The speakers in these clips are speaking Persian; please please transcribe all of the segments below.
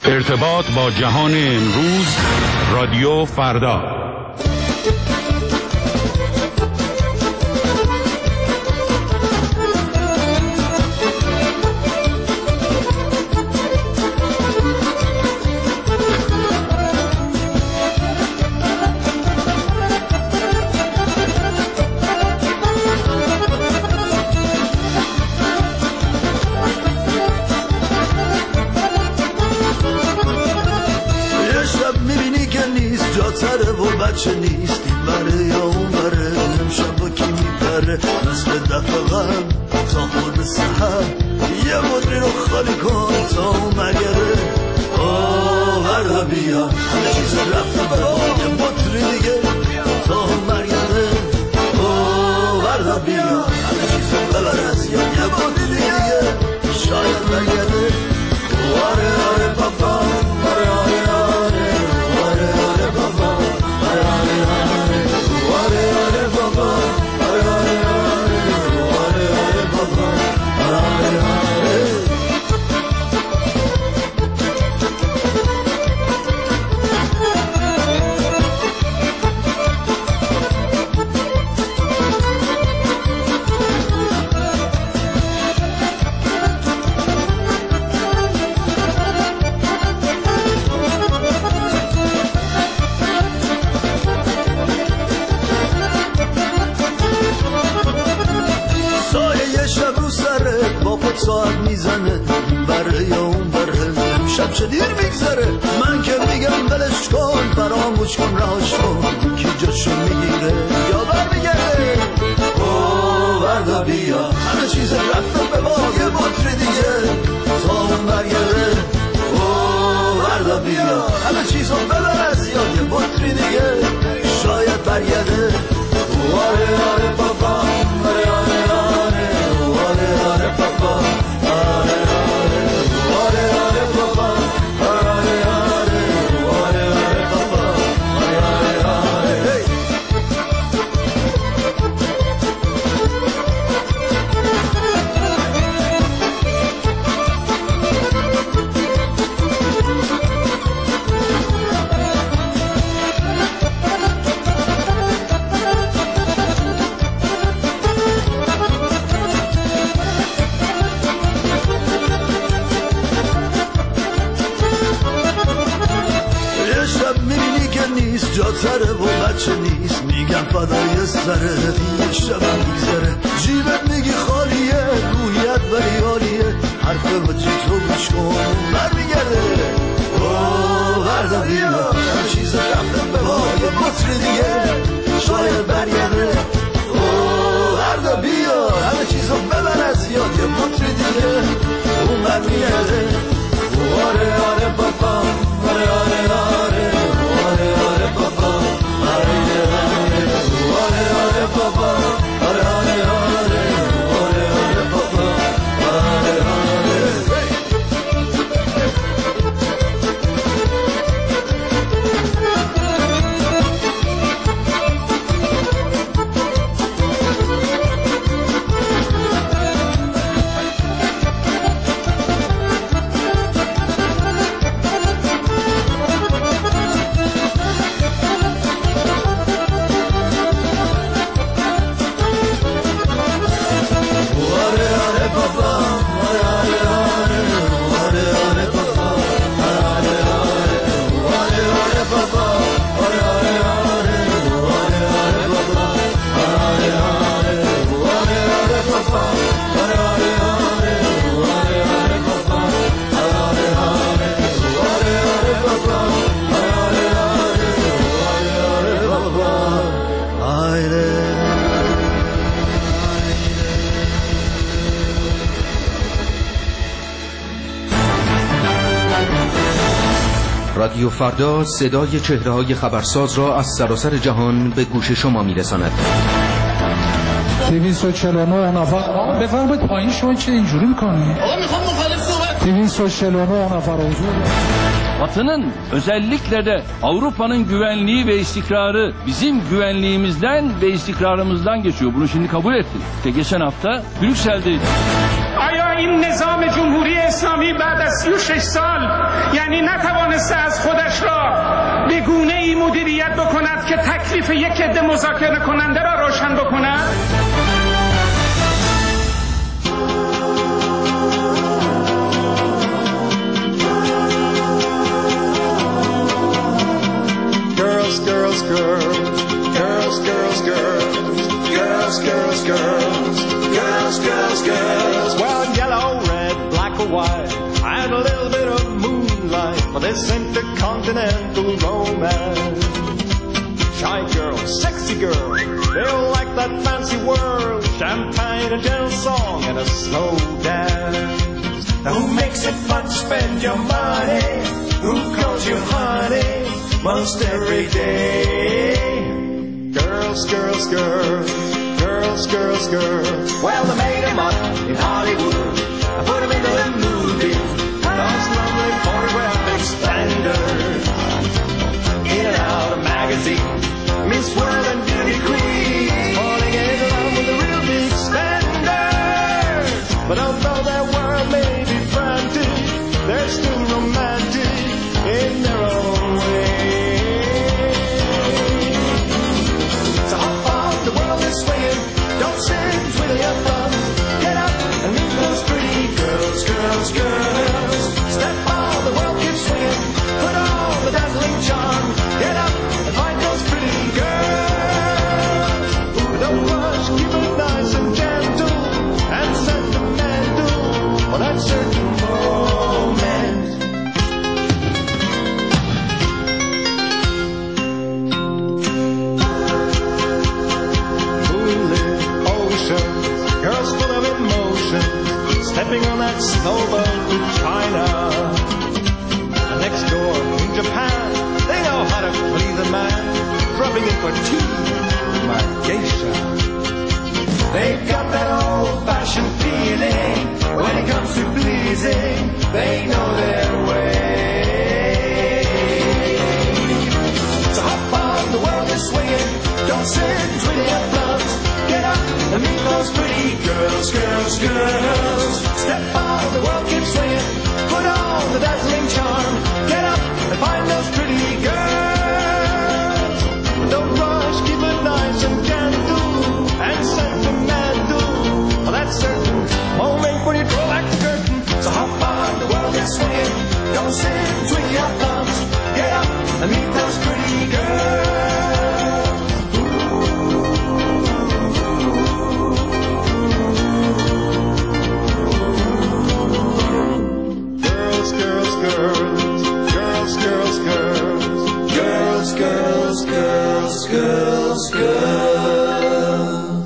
ارتباط با جهان امروز، رادیو فردا. بچه نیست این بره یا اون بره، امشب با کی میپره مثل دفعه غم تا خود سحر، یه مدری رو خالی کن تا اون مگره. بردا بیا همه چیز رفته برا یه مدری دیگه تا اون مرگره. بردا بیا همه چیز ببر از یا یه مدری دیگه شاید برگرده. آره آره بابا، آره آره آره، آره آره بابا، آره آره آره، آره آره بابا، آره آره آره، آره آره بابا، آره آره. ساعت میزنه بره یا اون بره، شب چه دیر میگذره. من که میگم بلش کن، فراموش کن، رهاش کن، کی جاشو میگیره یا برمیگرده. بردا بیا همه چیز رفته به با یه بطری دیگه تا اون برگرده. بردا بیا همه چیزو ببر از یا یه بطری دیگه شاید برگرده. آره آره بابا، آره آره آره، آره آره بابا، آره آره، آره آره بابا، آره آره، آره آره بابا، آره آره. جاتره و بچه نیست، میگم فدای سره یه شبم میگذره. جیبت میگی خالیه، رویت ولی عالیه، حرف بچه تو گوش کن برمیگرده. بردا بیا همه چیز رفته به با یه بطری دیگه شاید برگرده. بردا بیا همه چیزو ببر از یاد یه بطری دیگه اون برمیگرده. آره آره بابا، آره آره آره، آره آره بابا، آره آره، آره آره بابا، آره آره آره، آره آره بابا، آره آره. رادیو فردا صدای چهره‌های خبرساز را از سراسر جهان به گوش شما می‌رساند. 249 نفر بفرمایید پایین. شما چه اینجوری می‌کنید؟ آقا میخوام مخالف صحبت. 249 نفر حضور. Batı'nın özellikle de Avrupa'nın güvenliği ve istikrarı bizim güvenliğimizden ve istikrarımızdan geçiyor. Bunu şimdi kabul ettik. İşte geçen hafta Brüksel'de آیا این نظام جمهوری اسلامی بعد از 36 سال یعنی نتوانسته از خودش را به گونه‌ای مدیریت بکند که تکلیف یک عده مذاکره کننده را روشن بکند؟ Girls, girls, girls, girls, girls, girls, girls, girls, girls, girls, girls, girls. Well, yellow, red, black or white, and a little bit of moonlight for this intercontinental romance. Shy girl, sexy girl, they all like that fancy world, champagne, a gentle song, and a slow dance. Now who makes it fun to spend your money? Who calls you honey most every day? Girls, girls, girls, girls, girls, girls. Well, they made them up in Hollywood. I put them into the movie. Those lovely photographic standards. In and out of magazines. Miss World and Beauty Queen. Falling in love with the real big standards. But although their world may be frantic, they're still romantic in their own way. So hop on, the world is swinging. Don't sit, twiddle your thumbs. Get up and meet those pretty girls, girls, girls. Step on, the world keeps swinging. Put on the dazzling charm. Get up and find those pretty girls. Ooh, don't rush, keep it nice and gentle and sentimental for that certain moment. Moonlit oceans, girls full of emotion, stepping on that snowboat to China. And next door in Japan, they know how to please a man, dropping in for tea, my geisha. They've got that old-fashioned feeling when it comes to pleasing. They know their way. So hop on, the world is swinging. Don't sit, twiddle your thumbs. Get up and meet those pretty girls, girls, girls. Step on, the world keeps swinging. Put on the dazzling charm. Get up and find those pretty girls. Don't rush, keep it nice and gentle and sentimental. Well, that's certain moment when you draw back the curtain. So hop on, the world is swinging. Don't sit, twiddle your thumbs. Get up and meet those pretty girls. Girls, girls, girls, girls, girls, girls, girls, girls, girls, girls.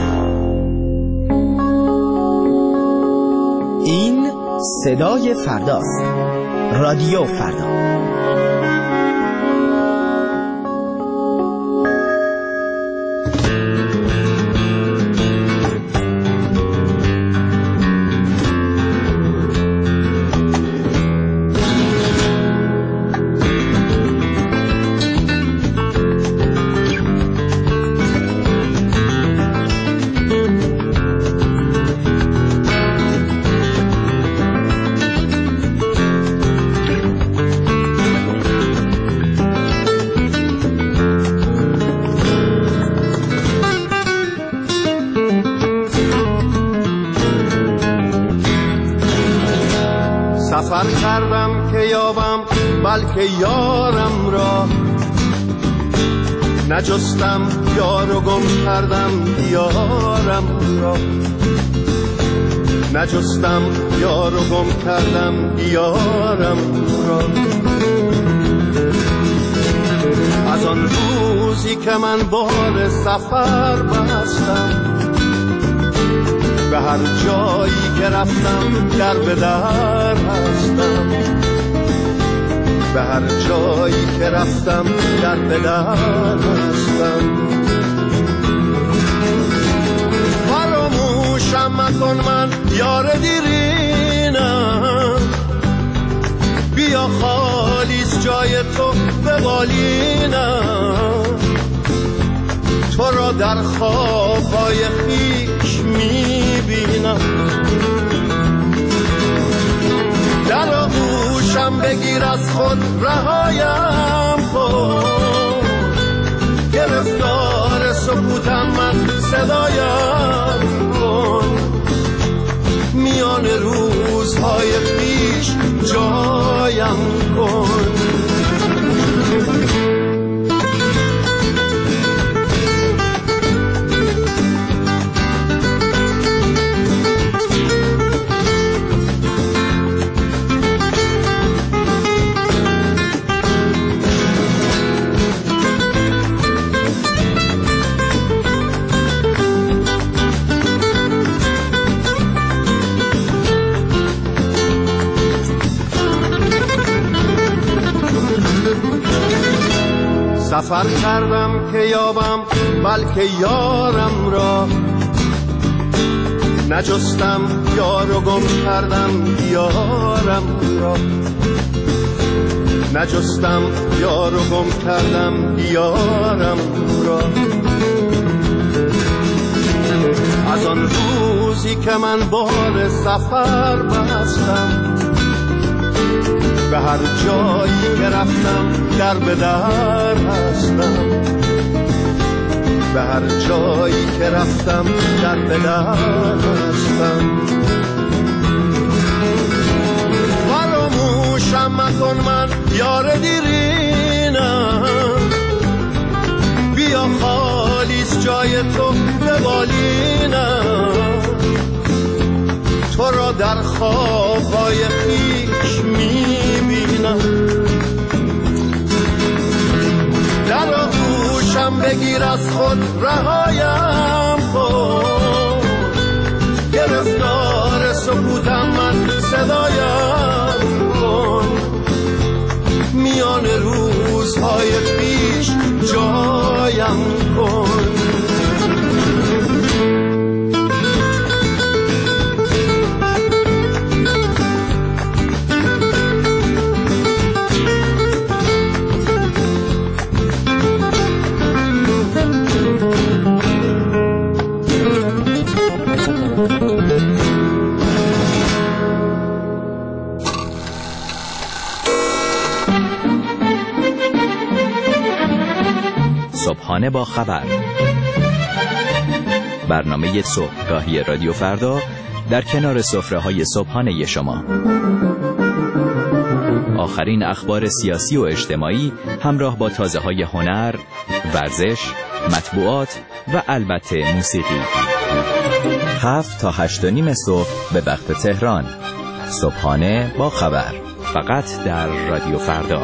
این صدای فرداست. رادیو فردا. سفر کردم که یابم بلکه یارم را، نجستم یار و گم کردم یارم را، نجستم یار و گم کردم یارم را. از آن روزی که من بار سفر بستم، به هر جایی که رفتم در به در هستم، به هر جایی که رفتم در به در هستم. فراموشم مکن من یار دیرینم، بیا خالیست جای تو به بالینم، تو را در خوابهای خویش میبینم. گوشم بگیر از خود رهایم کن، گرفتار سکوتم من صدایم کن، میان روزهای پیش جایم کن. سفر کردم که یابم بلکه یارم را، نجستم یار و گم کردم یارم را، نجستم یار و گم کردم یارم را. از آن روزی که من بار سفر بستم، به هر جایی که رفتم در به در هستم، به هر جایی که رفتم در به در هستم. فراموشم مکن من یار دیرینم، بیا خالیست جای تو به بالینم، تو را در خوابهای خویش میبینم. در آغوشم بگیر از خود رهایم کن، گرفتار سکوتم من صدایم کن، میان روزهای پیش جایم کن. صبحانه با خبر، برنامه صبحگاهی رادیو فردا در کنار سفره‌های صبحانه شما. آخرین اخبار سیاسی و اجتماعی همراه با تازه‌های هنر، ورزش، مطبوعات و البته موسیقی. 7 تا 8:30 صبح به وقت تهران. صبحانه با خبر، فقط در رادیو فردا.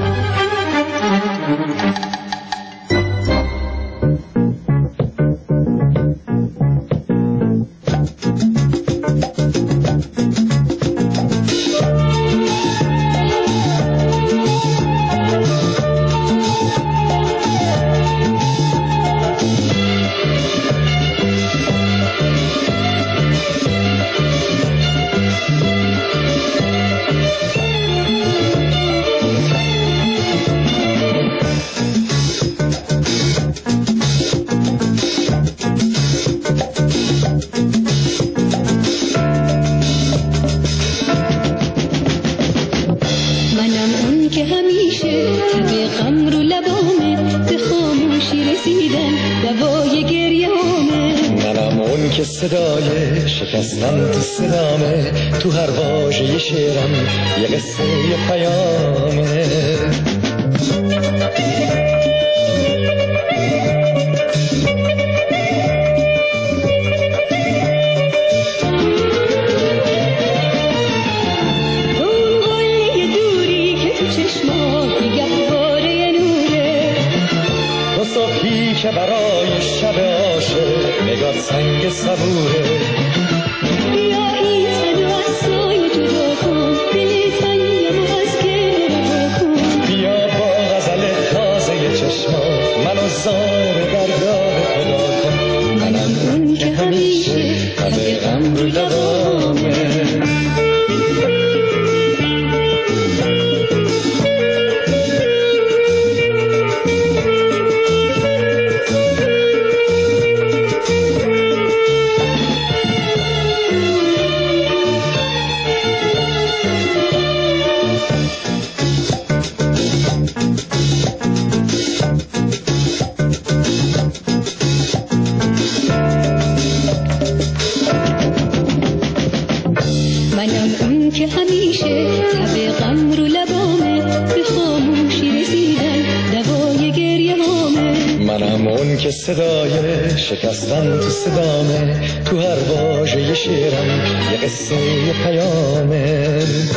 صدای شکستن تو صدامه، تو هر واژه شعرم یه قصه یه پیامه. اون گل دوری که تو چشمات گهواره نوره، تو صبحی که برای شب عاشق نگاه سنگ صبوره. بیا این صدا از سایه جدا کن، دل تنگم از گره کن. بیا با غزل تازه چشمات منو زار درگاه خدا کن. منم اون که همیشه همه غم رو لبامه. صدای شکستن تو صدامه، تو هر واژه شعرم یه قصه یه پیامه.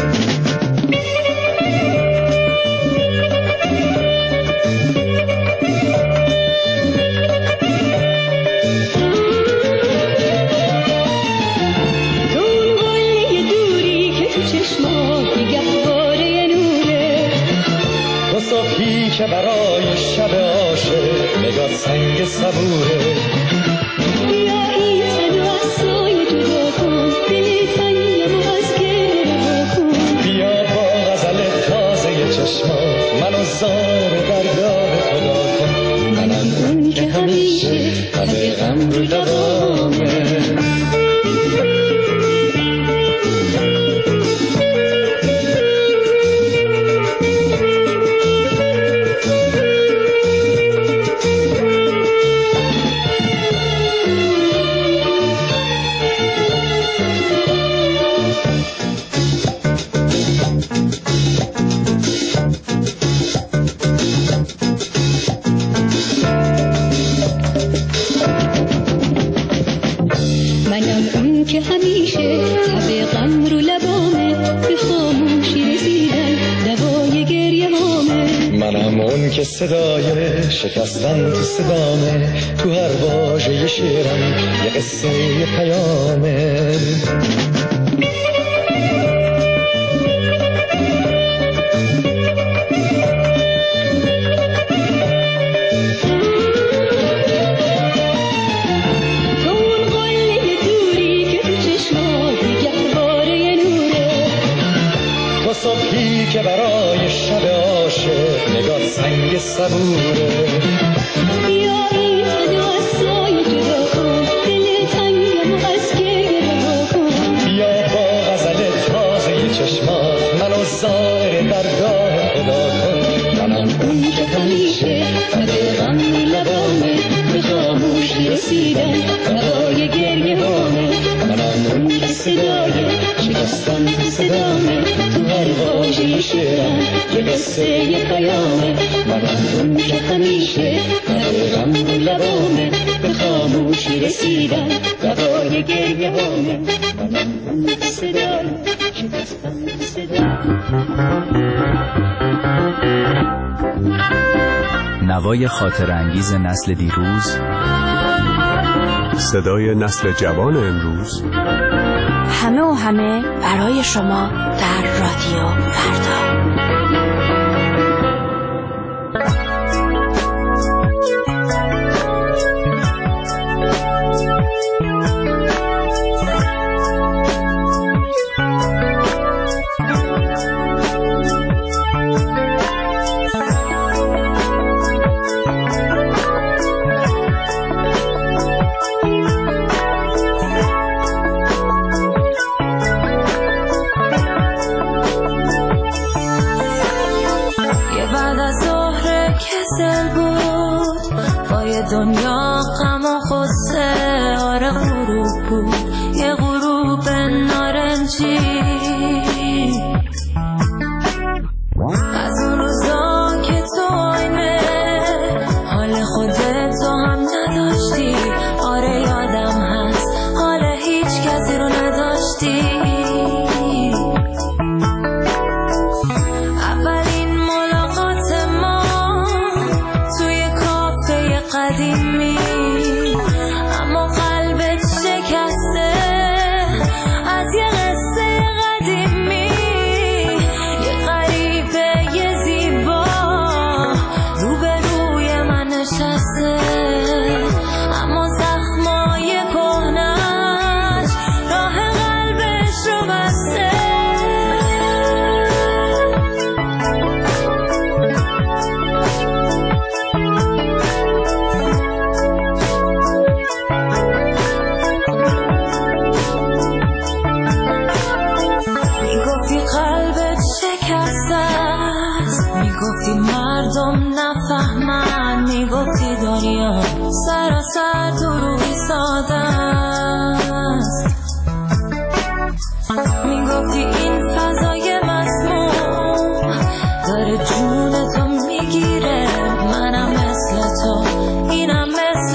که برای شب عاشق نگاه سنگ صبوره. بیا این تن و از سایه جدا کن، دل تنگم و از گره کن. بیا با غزل تازه چشمات منو زار درگاه خدا کن. منم اون که همیشه همه غم رو لبامه. که همیشه تب غم رو لبامه، به خاموشی رسیدن دوای گریه هامه. منم اون که صدای شکستن تو صدامه، تو هر واژه شعرم یه قصه یه پیامه. صبحی که برای شب عاشق نگاه سنگ صبوره. بیا این تن و از سایه جدا کن، دل تنگم و از گریه رها کن. بیا با غزل تازه چشمات منو زار درگاه خدا کن. منم اون که همیشه تب غم لبامه، به خاموشی رسیدن دوای گریه هامه. منم اون که صدای شکستن صدامه، تو هر واژه شعرم یه قصه یه پیامه. منم اون که همیشه تب غم لبامه، به خاموشی رسیدن دوای گریه هامه. منم اون که صدای شکستن صدامه. نوای خاطر انگیز نسل دیروز، صدای نسل جوان امروز، همه و همه برای شما در رادیو فردا. دنیا غم و غصه، آره غروب بود یه غروب نارنجی. از اون روزا که تو آینه حال خودتو هم نداشتی. آره یادم هست حال هیچ کسی رو نداشتی. اولین ملاقات ما توی کافه قدیمی، اما قلبت شکسته از یه قصه قدیمی. یه غریبه یه زیبا روبروی من نشسته، اما زخمای کهنش راه قلبش رو بسته. میگفتی قلبت شکسته است، میگفتی مردم نفهمن، میگفتی دنیا سراسر دروغی ساده است. میگفتی این فضای مسموم داره جونتو میگیره. منم مثل تو، اینم مثل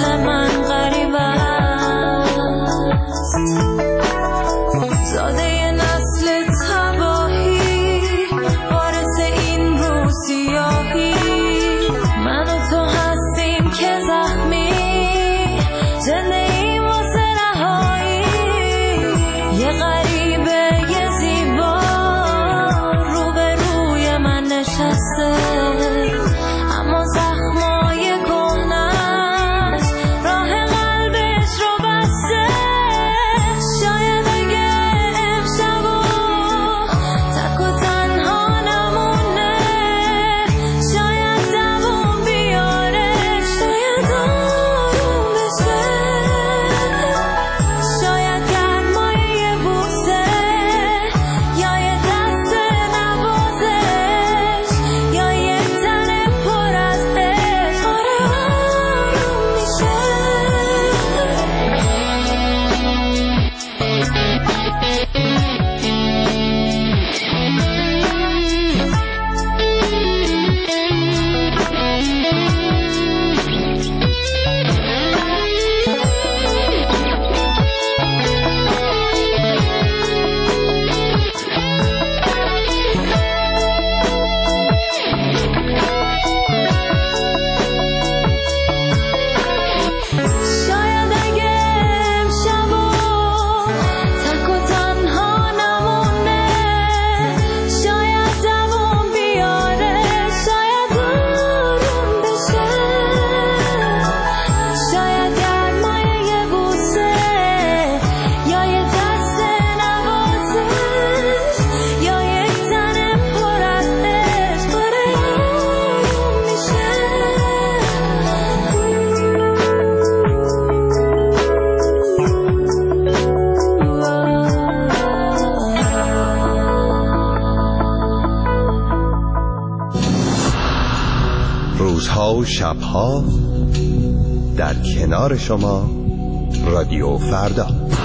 روزها و شبها در کنار شما رادیو فردا.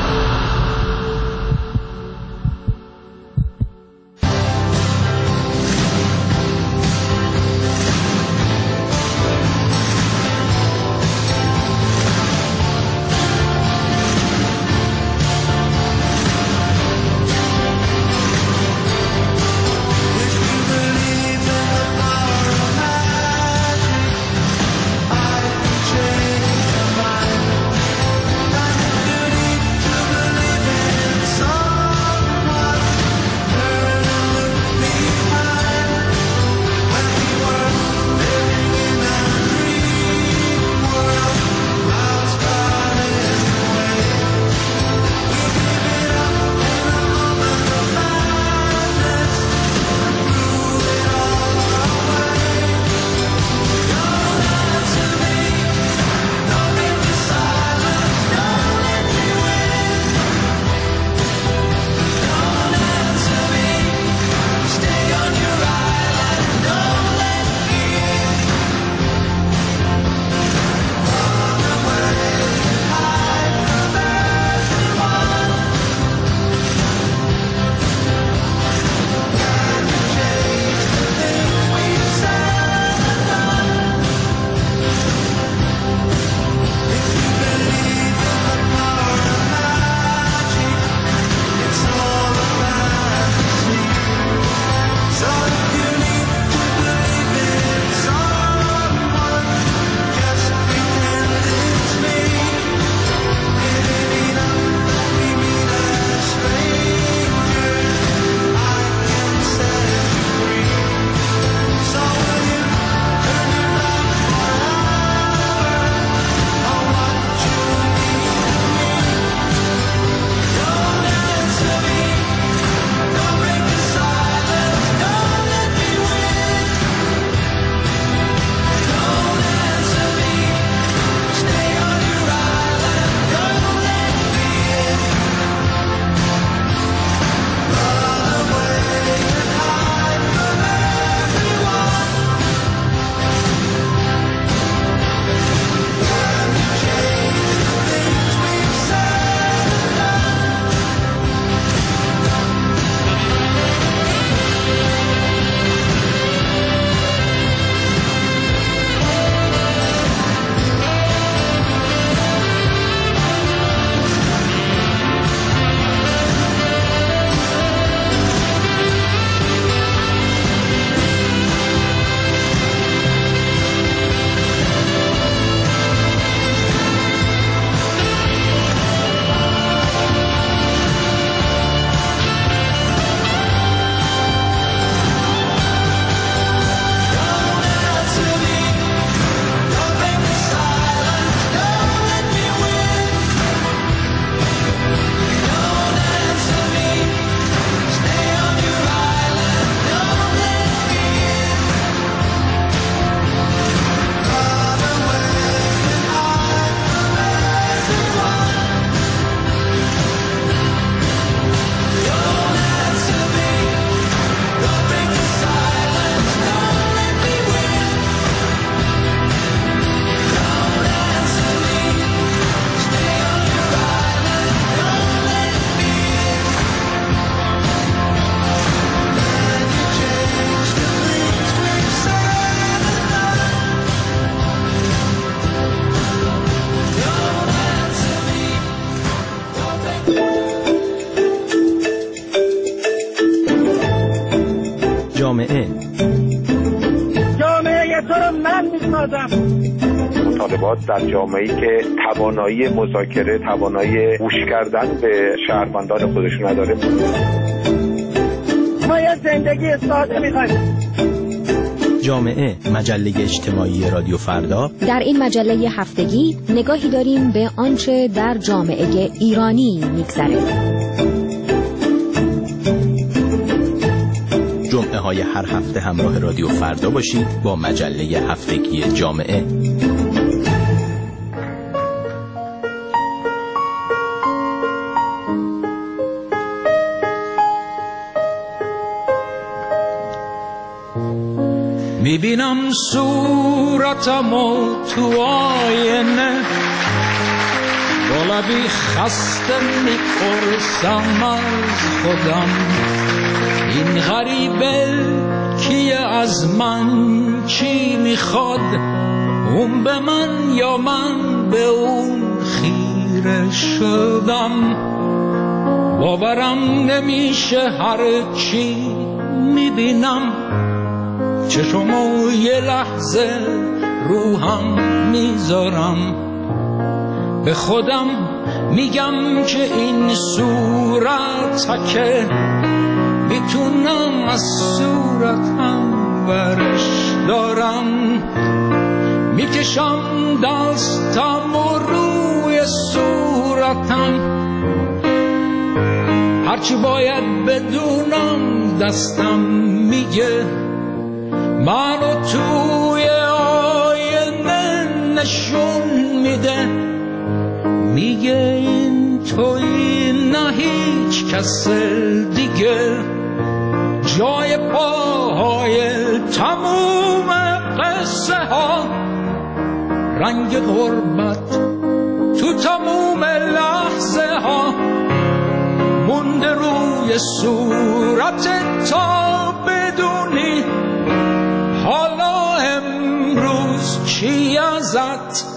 جامعه تو رو من میسازم. مطالبات در جامعه‌ای که توانایی مذاکره، توانایی گوش کردن به شهروندان خودش نداره. ما یه زندگی ساده می‌خوایم. جامعه، مجله اجتماعی رادیو فردا. در این مجله هفتگی نگاهی داریم به آنچه در جامعه ایرانی می‌گذره. جمعه های هر هفته همراه رادیو فردا باشید با مجله هفتگی جامعه. میبینم صورتمو تو آینه، با لبی خسته میپرسم از خودم این غریبه کیه، از من چی میخواد، اون به من یا من به اون خیره شدم. باورم نمیشه هر چی میبینم، چشمو یه لحظه روهم میذارم، به خودم میگم که این صورتکه میتونم از صورتم برش دارم. میکشم دستم و روی صورتم، هرچی باید بدونم دستم میگه، منو توی آینه نشون میده، میگه این توی نه هیچ کس دیگه، جای پاهای تموم قصه ها، رنگ غربت تو تموم لحظه ها، مونده روی صورتت تا بدونی حالا امروز چی ازت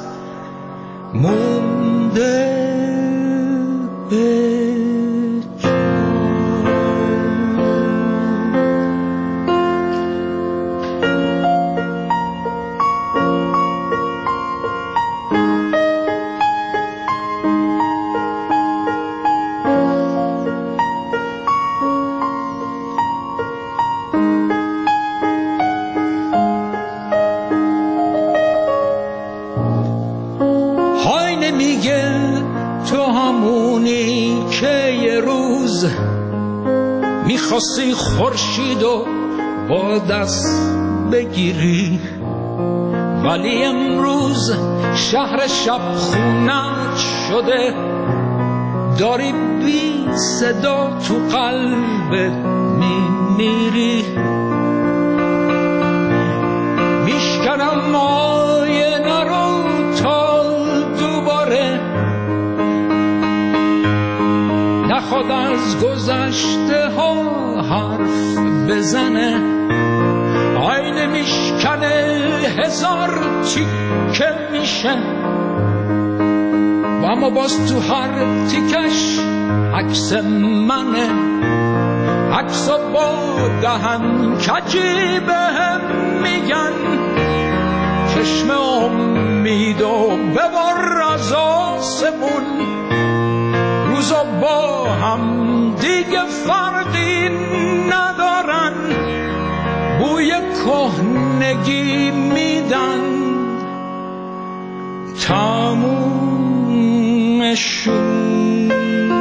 مونده به میخواستی خورشیدو با دست بگیری، ولی امروز شهر شب خونت شده، داری بی صدا تو قلبت میمیری. میشکنم آینه رو تا دوباره نخواد از گذشته ها حرف بزنه، آینه میشکنه هزار تیکه میشه، و اما باز تو هر تیکش عکس منه، عکس با دهن کجی بهم میگن، چشم امید و ببر از آسمون، روزا با هم دیگه فرقی ندارن، بوی کهنگی میدن، تمومشون.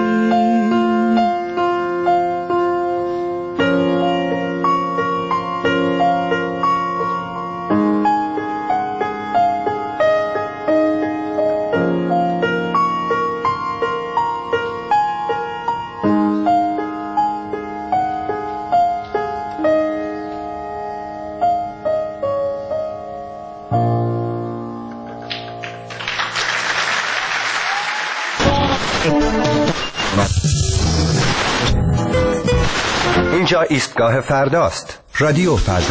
اینجا ایستگاه فرداست. رادیو فردا.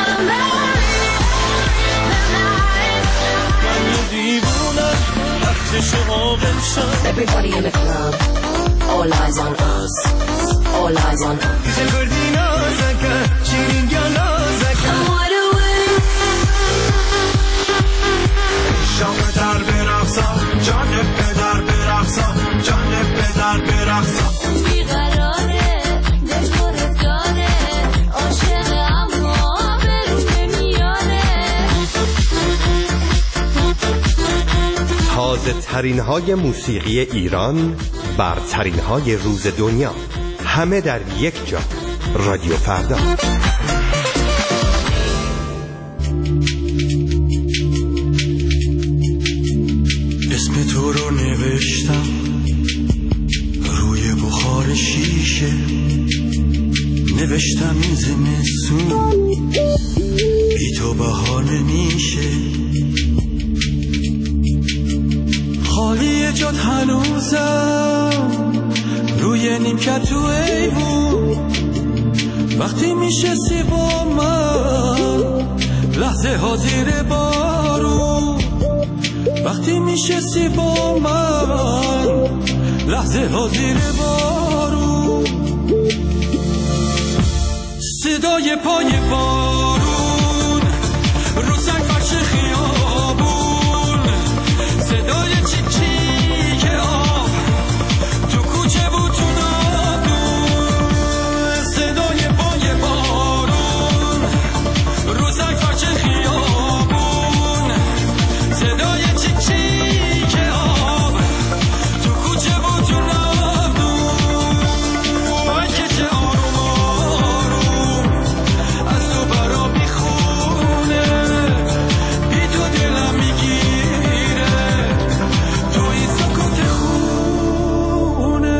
Everybody in the club, all eyes on us, all eyes on us. شام در برقصا، جان پدر برقصا، جان پدر برقصا. بیقراره دلخور داره، عاشق اما برو نمیاره. تازه ترین های موسیقی ایران، برترین های روز دنیا، همه در یک جا. رادیو فردا. اسم تو رو نوشتم روی بخار شیشه، نوشتم این زمستون بی تو میزد تو ایوون وقتی میشستی با من لحظه ها زیر بارون وقتی میشستی با من لحظه ها زیر بارون صدای پای بارون رو سنگ فرش خیابون صدای چیک چیک آب تو کوچه بود تو نادون صدای پای بارون رو سنگ فرش خیابون صدای چیک چیک آب تو کوچه بود تو نادون من که چه آروم آروم از تو برا میخونه بی تو دلم میگیره تو این سکوت خونه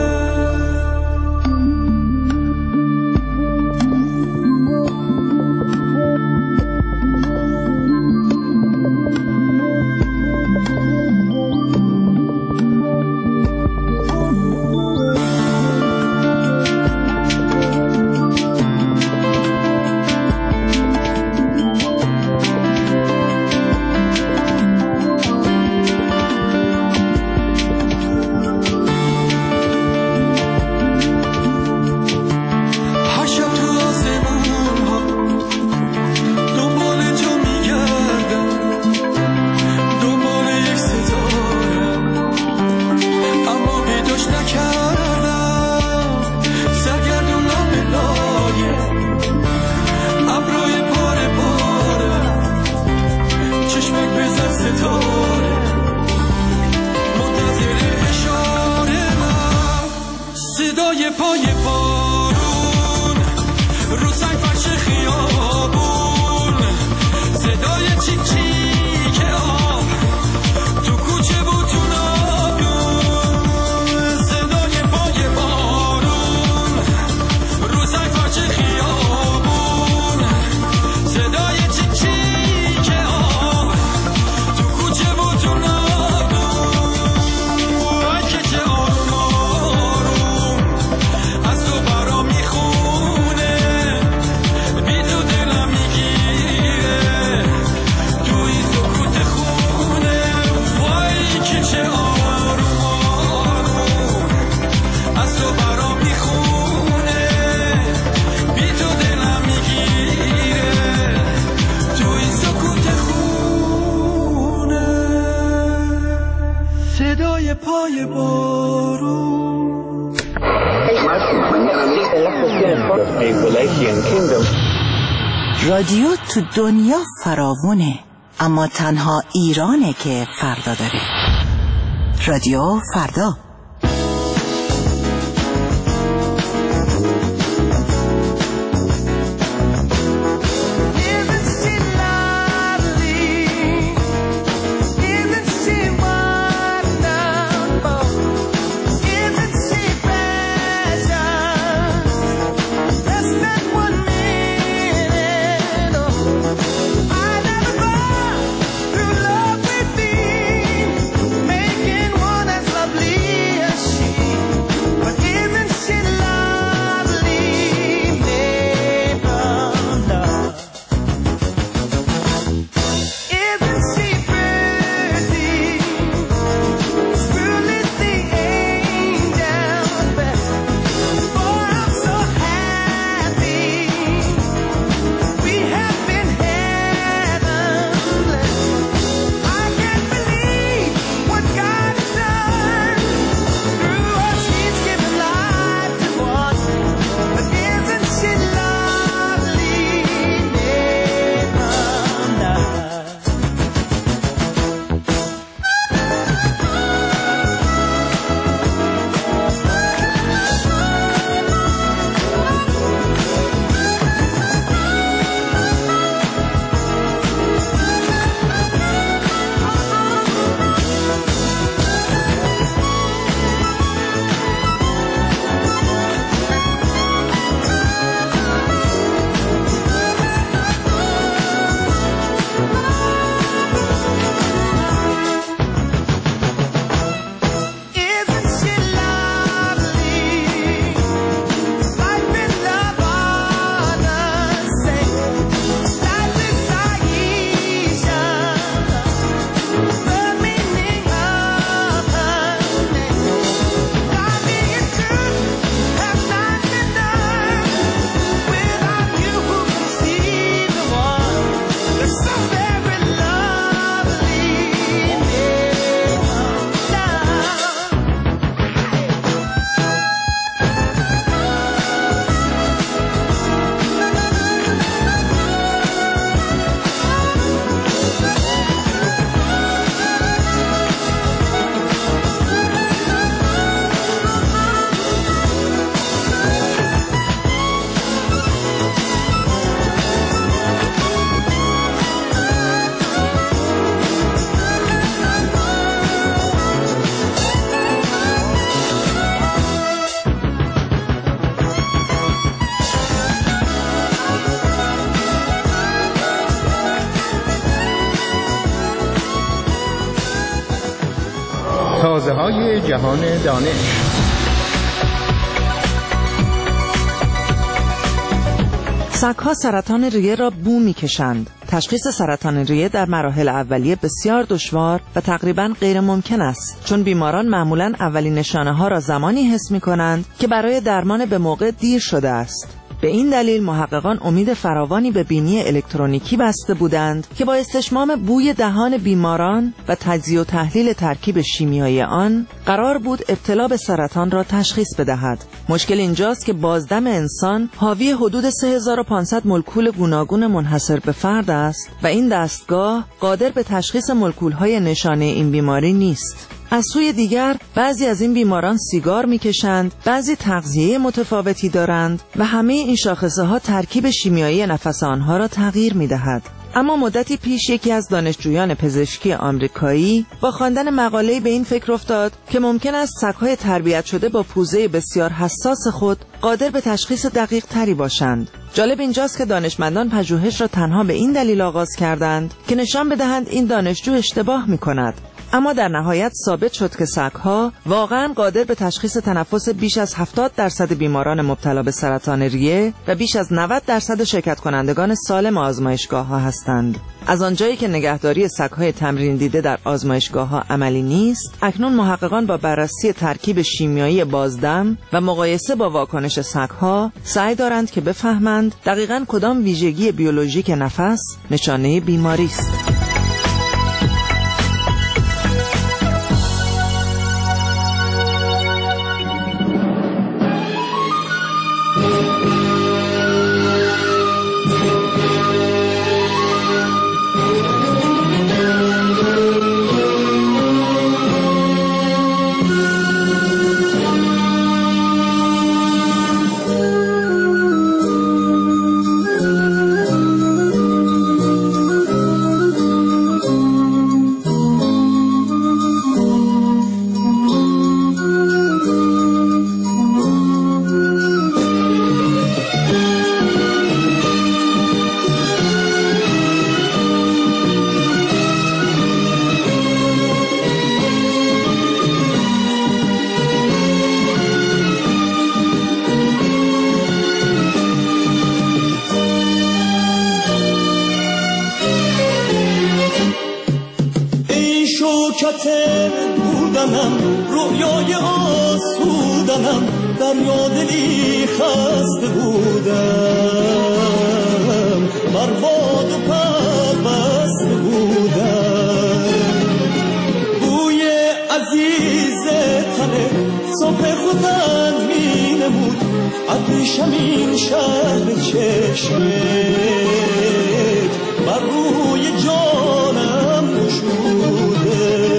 هر شب تو آسمون ها دنبال تو میگردم دنبال یک ستاره اما پیداش نکردم سرگردونم به لایه ابروی پاره پاره چشمک بزن ستاره منتظر اشاره صدای پای بارون رو سنگ فرش خیابون صدای چیک چیک آب تو کوچه بود تو نادون صدای پای بارون رو سنگ فرش خیابون صدای چیک چیک آب تو کوچه بود تو نادون که چه آروم آروم از تو برا میخونه بی تو دلم میگیره تو این سکوت خونه وای که چه آروم آروم از تو برا میخونه بی تو دلم میگیره تو این سکوت خونه صدای پای بارون رادیو تو دنیا فراوونه اما تنها ایرانه که فردا داره. رادیو فردا. Making one as lovely تازه‌های جهان دانش. سگ‌ها سرطان ریه را بو می‌کشند. تشخیص سرطان ریه در مراحل اولیه بسیار دشوار و تقریباً غیر ممکن است، چون بیماران معمولاً اولین نشانه‌ها را زمانی حس می‌کنند که برای درمان به موقع دیر شده است. به این دلیل محققان امید فراوانی به بینی الکترونیکی بسته بودند که با استشمام بوی دهان بیماران و تجزیه و تحلیل ترکیب شیمیایی آن قرار بود ابتلا به سرطان را تشخیص بدهد. مشکل اینجاست که بازدم انسان حاوی حدود 3500 مولکول گوناگون منحصر به فرد است و این دستگاه قادر به تشخیص مولکول‌های نشانه این بیماری نیست. از سوی دیگر بعضی از این بیماران سیگار میکشند، بعضی تغذیه متفاوتی دارند و همه این شاخصه ها ترکیب شیمیایی نفس آنها را تغییر میدهد. اما مدتی پیش یکی از دانشجویان پزشکی آمریکایی با خواندن مقاله‌ای به این فکر افتاد که ممکن است سگ‌های تربیت شده با پوزه بسیار حساس خود قادر به تشخیص دقیق تری باشند. جالب اینجاست که دانشمندان پژوهش را تنها به این دلیل آغاز کردند که نشان بدهند این دانشجو اشتباه می‌کند. اما در نهایت ثابت شد که سگ‌ها واقعاً قادر به تشخیص تنفس بیش از 70% بیماران مبتلا به سرطان ریه و بیش از 90% شرکت کنندگان سالم آزمایشگاه‌ها هستند. از آنجایی که نگهداری سگ‌های تمرین دیده در آزمایشگاه‌ها عملی نیست، اکنون محققان با بررسی ترکیب شیمیایی بازدم و مقایسه با واکنش سگ‌ها سعی دارند که بفهمند دقیقاً کدام ویژگی بیولوژیک نفس نشانه بیماری است. بودنم رویای آسودنم در یادلی خسته بودم برباد و پربسته بودم بوی عزیز تنه صبح خودن می نمود ابریشم این شهر چشمت بر روی جانم نشوده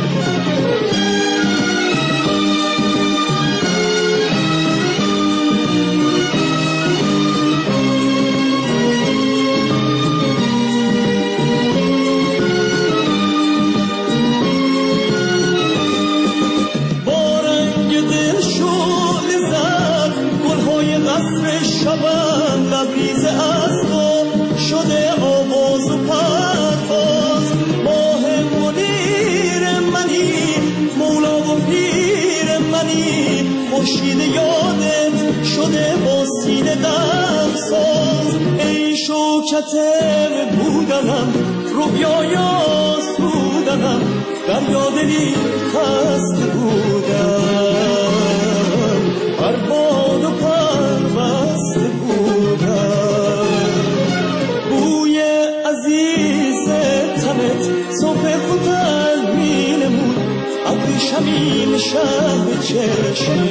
شبم لبریز از تو شده آواز و پرواز ماه منیر منی مولا و پیر منی خورشید یادت شده با سینه دم ساز ای شوکت بودنم رویای آسودنم در یادلی خسته بودم برباد و پربسته بودم بوی عزیز تنت صبح خودن می نمود ابریشم این شهر چشمت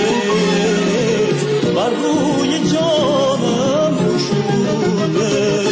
بر روی جانم نشوده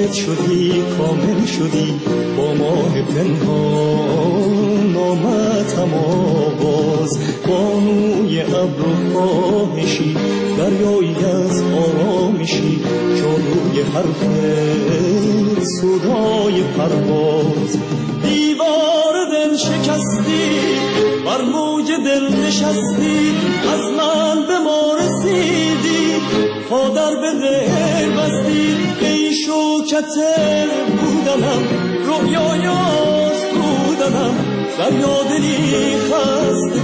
واحد شدی کامل شدی با ماه پنهان آمدم آواز بانوی ابر و خواهشی دریایی از آرامشی چون روی حرفت صدای پرواز دیوار دل شکستی بر موج دل نشستی از من به ما رسیدی پا در به دل بستی ای شوکت بودنم رویای آسودنم دریا دلی خسته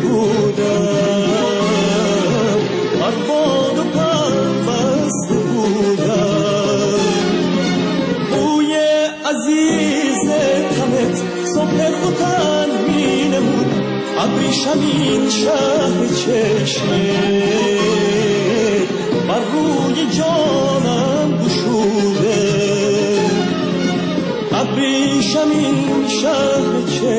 بودم بر باد و پربسته بودم بوی عزیز تمت صبح خوتن می نمود ابریشمین شهر چشمت بر روی جانم گشوده ابریشمین شهر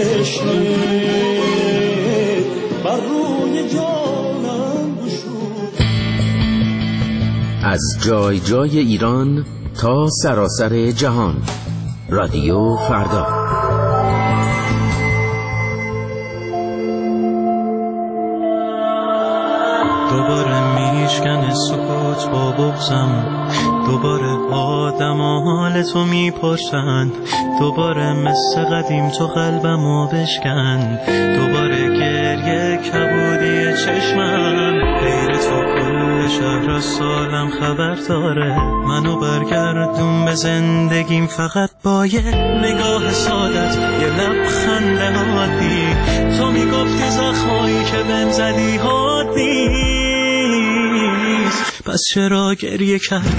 چشمت بر روی جانم گشوده. از جای جای ایران تا سراسر جهان، رادیو فردا. دوباره میشکنه سکوت با بغضم، دوباره آدم حال تو میپرسن، دوباره مثل قدیم تو قلبمو بشکن، دوباره گریه کبودی چشمم، غیر تو کل شهر از سالم خبر داره، منو برگردون به زندگیم فقط با یه نگاه سادت، یه لبخند عادی، تو میگفتی زخمایی که بهم زدی عادی، پس چرا گریه کرد؟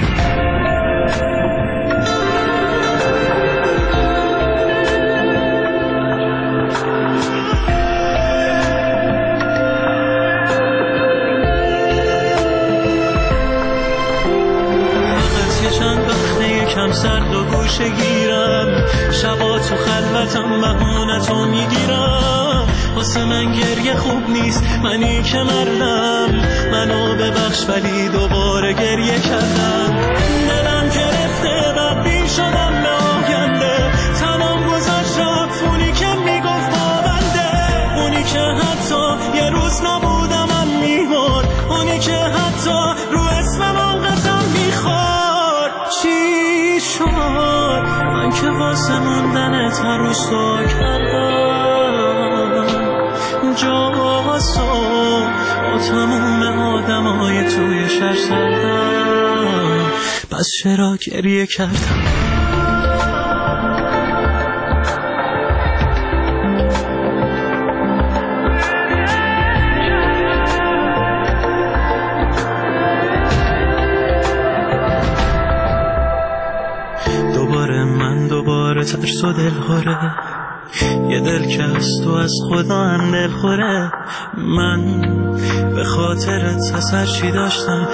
یکم سرد و گوشه گیرم، شبا تو خلوتم بهونتو میگیرم، واسه من گریه خوب نیست، منی که مردم، منو ببخش ولی دوباره گریه کردم، دلم گرفته بدبین شدم به آینده، تنم گذاشت رفت اونی که میگفت با بنده، اونی که حتی یه روز نبودم من میمرد، اونی که حتی رو اسمم آنقدرم میخورد. چی شد من که واسه موندنت هر روز تو کردم جاسو با تموم آدمای توی شهر سردم، پس چرا گریه کردم؟ دوباره ترس و دلخوره، یه دل که از تو از خدا هم دلخوره، من به خاطرت اثر چی داشتم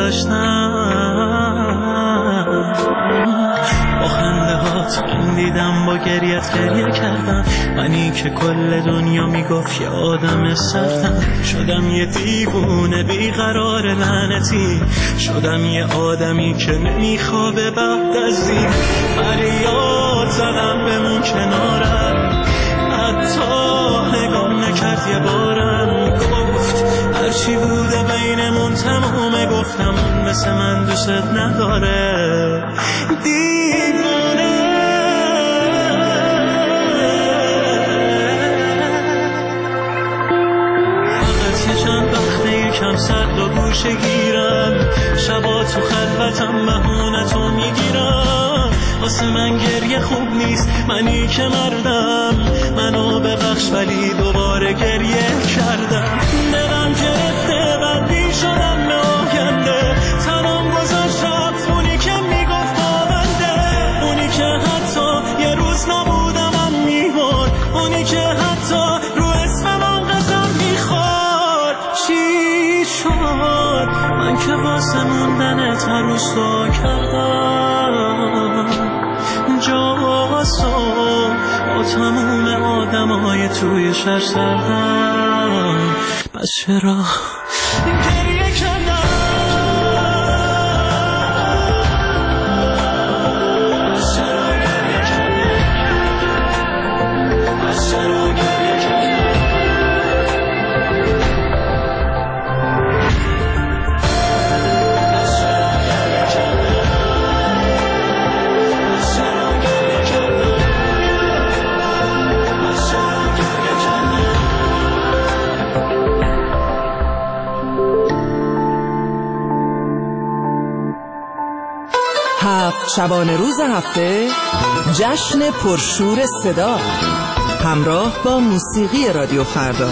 گذاشتم، با خنده هات خندیدم با گریت گریه کردم، منی که کل دنیا میگفت یه آدم سردم، شدم یه دیوونه بیقرار لعنتی، شدم یه آدمی که نمیخوابه بعد از این، فریاد زدم بمون کنارم، حتی نگام نکرد یه بارم، گفت هرچی بوده بینمون تمومه، گفتم اون مثل من دوست نداره، دیوونه. فقط یه چند وقته یکم سرد و گوشه گیرم، شبا تو خلوتم بهونتو میگیرم، واسه من گریه خوب نیست، منی که مردم، منو ببخش ولی دوباره گریه کردم، دلم گرفته بدبین شدم به آینده، تنم گذاشت رفت اونی که میگفت با بنده، اونی که حتی یه روز نبودم من میمرد، اونی که حتی رو اسمم آنقدرم میخورد. چی شد من که واسه موندنت هر روز تو کردم جاسو با تموم آدمای توی شهر سردم، پس چرا گریه کردم؟ شبانه روز هفته جشن پرشور صدا همراه با موسیقی رادیو فردا.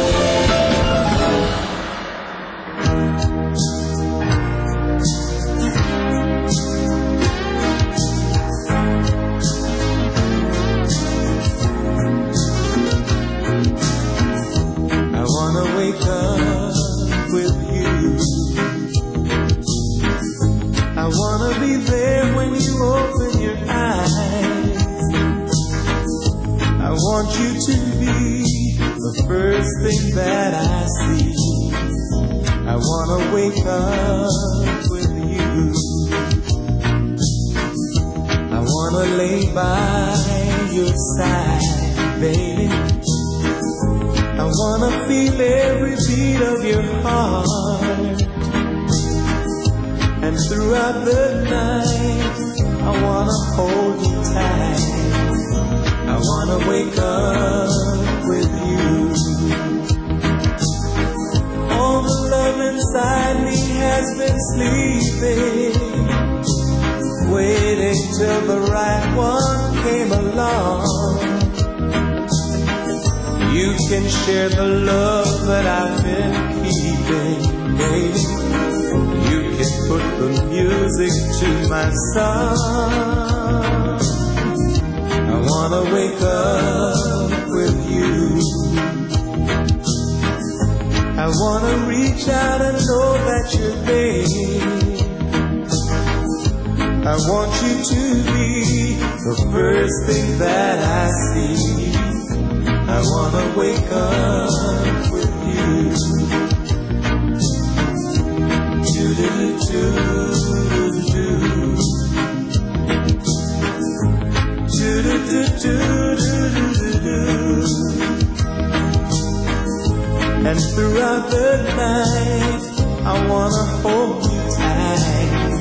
And throughout the night I wanna hold you tight.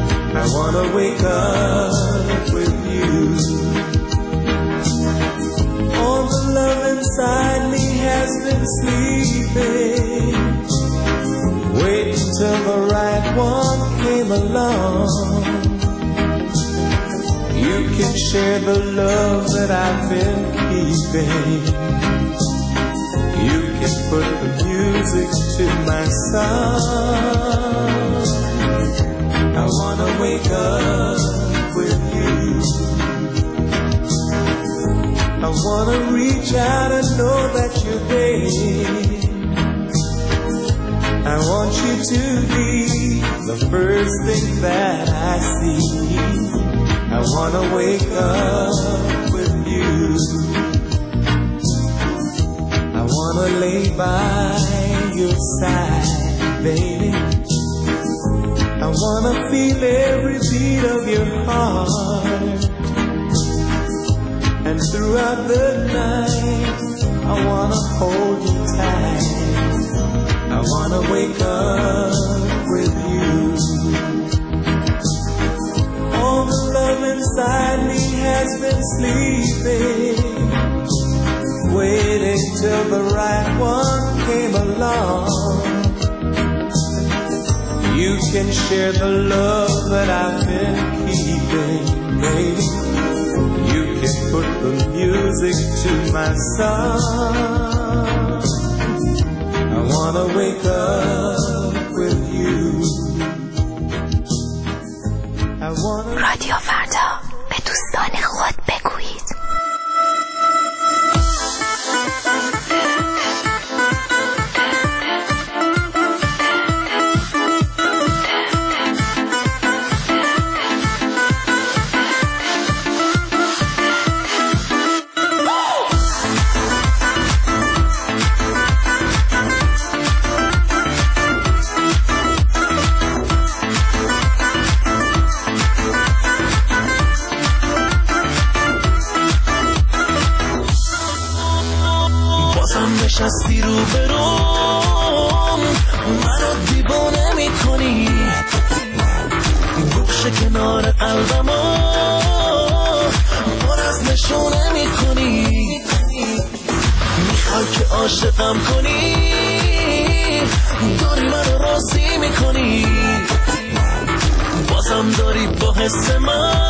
I wanna wake up with you. All the love inside me has been sleeping, waiting till the right one came along. You can share the love that I've been keeping. You can put the music to my song. I wanna wake up with you. I wanna reach out and know that you're there. I want you to be the first thing that I see. I wanna wake up with you. I wanna lay by your side, baby. I wanna feel every beat of your heart. And throughout the night, I wanna hold you tight. I wanna wake up with you. All the love inside me has been sleeping, waiting till the right one came along. You can share the love that I've been keeping, baby. You can put the music to my song. I wanna wake up with you. I wanna... رادیو فردا، به دوستان خود بگویید. نشستی رو برام، منو دیوانه میکنی، گوشه کنار قلبمو پر از نشونه میکنی، میخوای که عاشقم کنی، داری منو راضی میکنی، بازم داری با حس من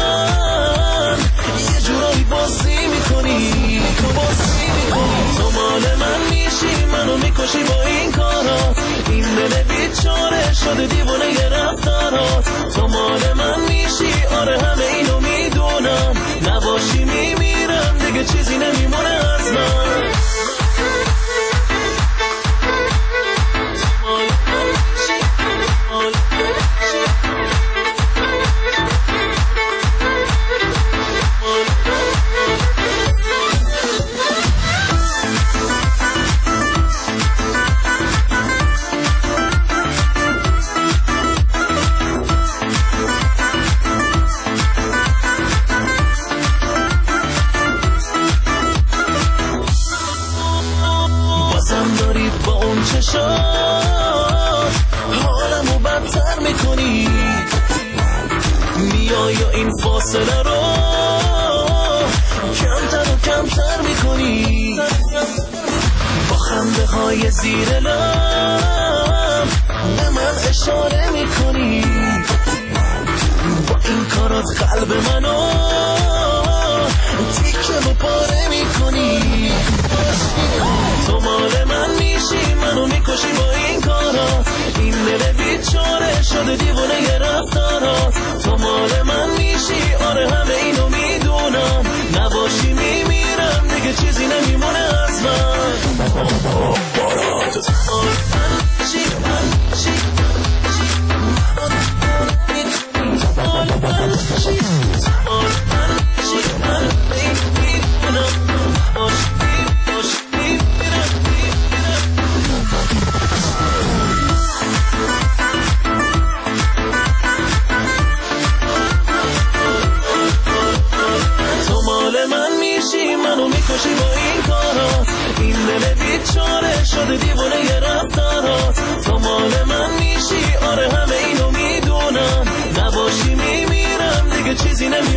میکشی با این کارات. این دل بیچاره شده دیوونه ی رفتارات. تو مال من میشی آره همه اینو میدونم، نباشی میمیرم دیگه چیزی نمیمونه از من. حالمو بدتر میکنی، میای و این فاصله رو کمتر و کمتر میکنی. با خنده های زیر لب به من اشاره میکنی، با این کارات قلب منو تیکه و پاره میکنی. تو مال من میشی منو میکشی با این کارات. این دل بیچاره شده دیوونه ی رفتارات. تو مال من میشی آره همه اینو میدونم، نباشی میمیرم دیگه چیزی نمیمونه از من. میکشی با این کارات. این دل بیچاره شده دیوونه ی رفتارات. تو مال من میشی آره همه اینو میدونم، نباشی میمیرم دیگه چیزی نمیمونه.